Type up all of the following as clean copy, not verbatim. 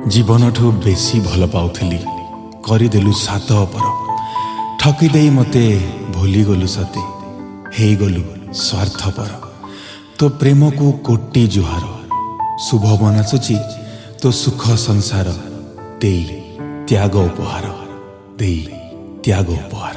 जीवनठू बेसी भल पाउथिली करदेलु सात पर ठकी देई मते भूली गलु सते हे गलु स्वार्थपर तो प्रेम को कोटी जुहार शुभ मनासुची तो सुख संसार देई त्याग उपहार देई त्याग उपहार।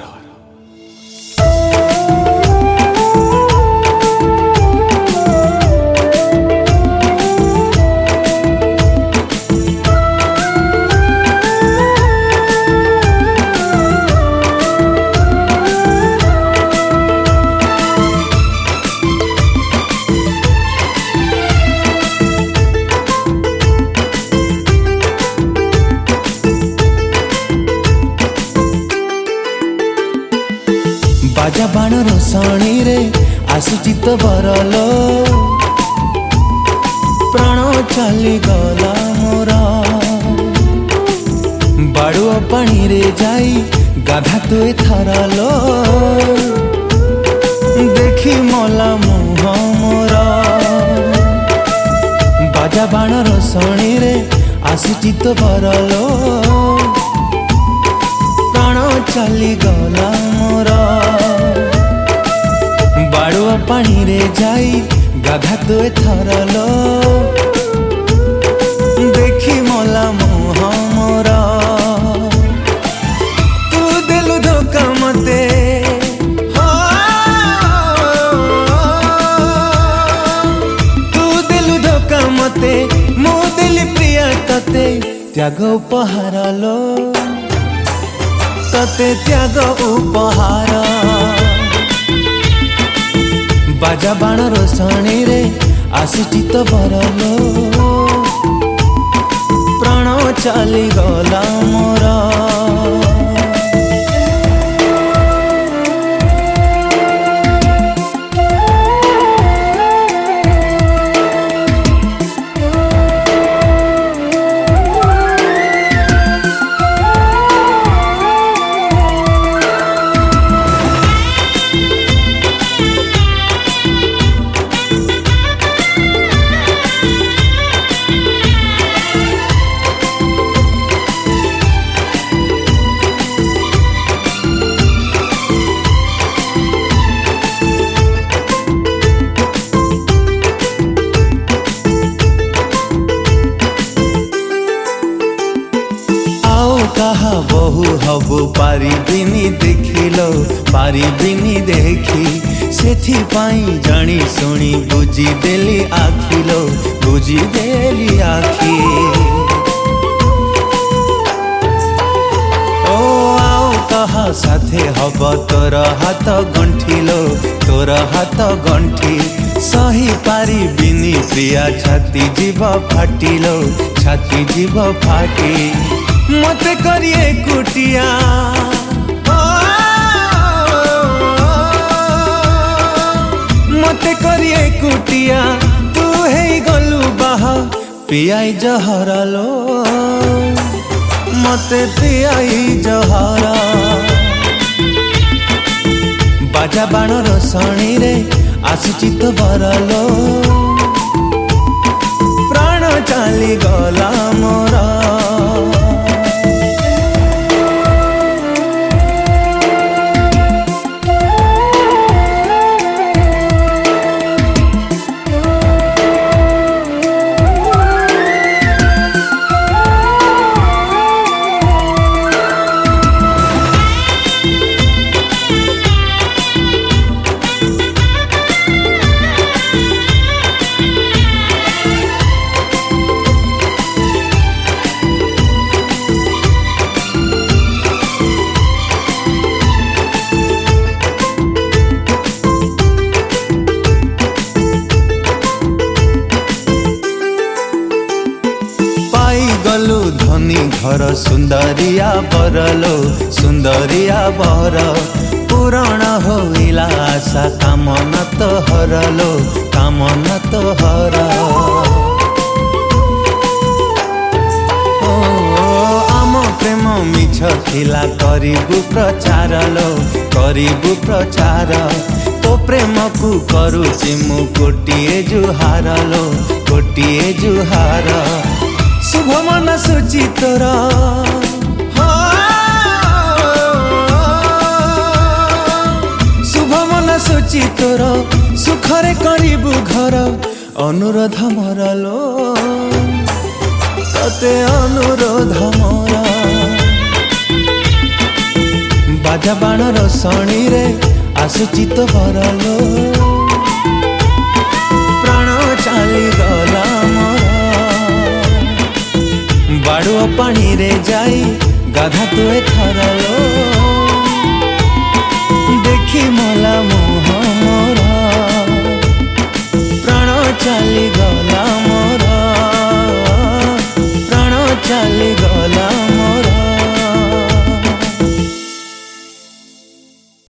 बाजा बाण रोषणी रे आसुचित बरलो प्राण चली गला मोर बाड़ुआ पानी रे जाई गाधा तुए थरलो देखी मला मुह मोर बाजा बाण रोषणी रे आसुचित बरलो प्राण चली गला मोर बाड़ुआ पानी रे जाई गाधा तुए थरलो देखी मला मुह मोर तू देलु धोखा मते तू देलु धोखा मते मो दिल प्रिया तते त्याग उपहार लो तते त्याग उपहार बाजा बाण रोषणी रे आसुचित बरलो प्राण चली गला मोर। कहा बहु हबु पारिबिनी देखिलो पारिबिनी देखी सेथि पाई जानी सुनी बुझी देली आखिलो बुझी देली आखी ओ आओ कहा साथे हब तोर हाथ गंठिलो तोर हाथ गंठी सही पारिबिनी प्रिया छाती जीव फाटिलो छाती जीव फाटी मते करिए कुटिया मते करिए कुटिया तू है गलु बाह पियाई जहरा लो मते पियाई जहरा बाजा बाण रोषणी रे आसुचित बरलो प्राण चली गला मोर। गलु धनी घर सुंदरिया बरलो सुंदरिया बर पुराण होइला आशा कामना तो हरलो कामना तो हर आम प्रेम मिछ थिला करिबु प्रचार लो करिबु प्रचार तो प्रेम को करुची मु कोटिए जुहार लो कोटिए जुहार शुभ मनसु तोरा शुभ मन सोची तोरा सुखरे करिबु घर अनुरोध मरलो तते अनुरोध मोरा बाजा बाणर शणी रे आसुची तो भरलो प्राण चाली गला मोरा बाड़ुआ पानी रे जाई गाधा तुए थरलो